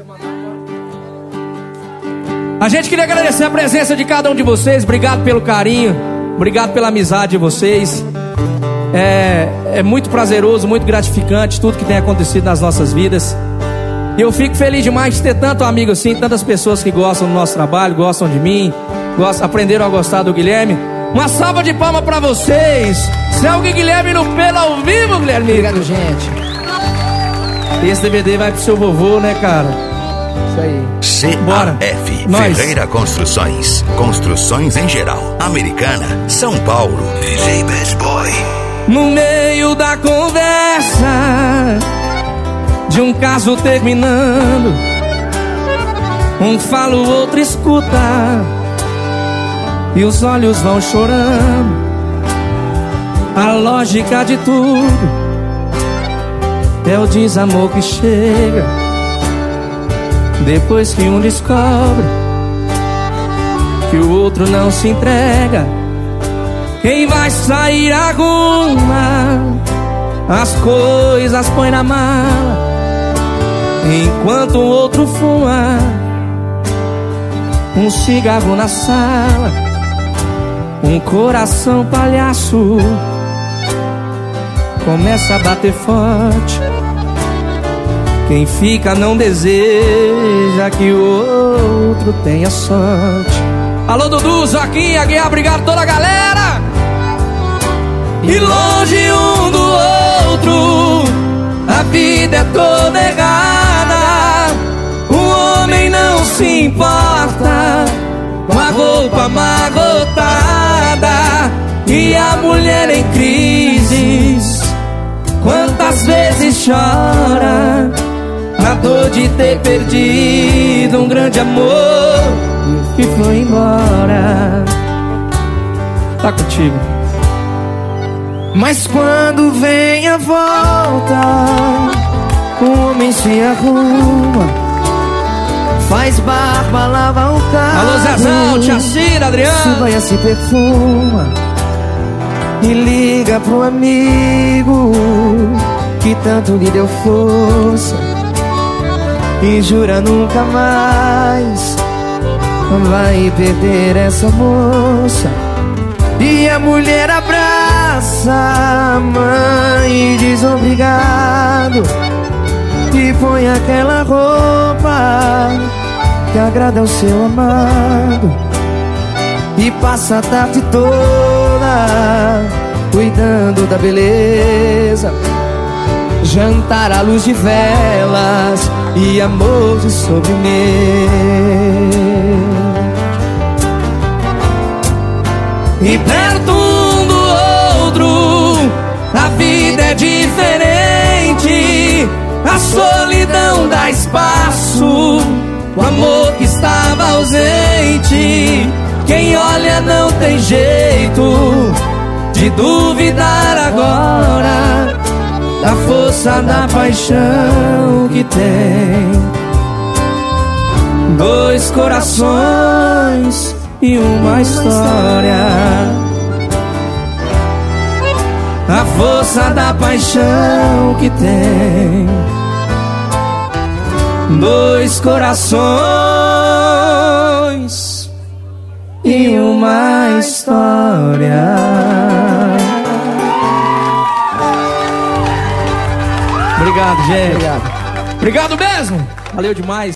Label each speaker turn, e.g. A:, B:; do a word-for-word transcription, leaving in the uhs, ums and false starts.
A: A gente queria agradecer a presença de cada um de vocês. Obrigado pelo carinho, obrigado pela amizade de vocês. É, é muito prazeroso, muito gratificante tudo que tem acontecido nas nossas vidas. E eu fico feliz demais de ter tanto amigo assim, tantas pessoas que gostam do nosso trabalho, gostam de mim, gostam, aprenderam a gostar do Guilherme. Uma salva de palmas pra vocês. Selgue Guilherme no Pelo ao vivo, Guilherme.
B: Obrigado, gente.
A: Esse D V D vai pro seu vovô, né, cara?
B: Isso aí.
C: C A F Ferreira Construções. Construções em geral. Americana, São Paulo. D J Bad Boy.
A: No meio da conversa de um caso terminando, um fala, o outro escuta, e os olhos vão chorando. A lógica de tudo é o desamor que chega depois que um descobre que o outro não se entrega. Quem vai sair arruma as coisas, põe na mala, enquanto o outro fuma um cigarro na sala. Um coração palhaço começa a bater forte. Quem fica não deseja que o outro tenha sorte. Alô, Dudu, Joaquim, Aguiar, obrigado toda a galera. E longe um do outro, a vida é toda errada. O homem não se importa com a roupa amarrotada, e a mulher em crises quantas vezes chora na dor de ter perdido um grande amor que foi embora. Tá contigo. Mas quando vem a volta, o homem se arruma, faz barba, lava o carro. Alô, Zezão, Tia Cira, Adriano.
B: Se banha, se perfuma e liga pro amigo que tanto lhe deu força, e jura nunca mais vai perder essa moça. E a mulher abraça a mãe e diz obrigado, e põe aquela roupa que agrada ao seu amado, e passa a tarde toda cuidando da beleza, jantar à luz de velas e amor de sobremesa. E perto um do outro, a vida é diferente. A solidão dá espaço, o amor que estava ausente. Quem olha não tem jeito de duvidar agora da força da paixão que tem. Dois corações e uma história. A força da paixão que tem. Dois corações e uma história. Obrigado, gente. Obrigado.
A: Obrigado mesmo. Valeu demais.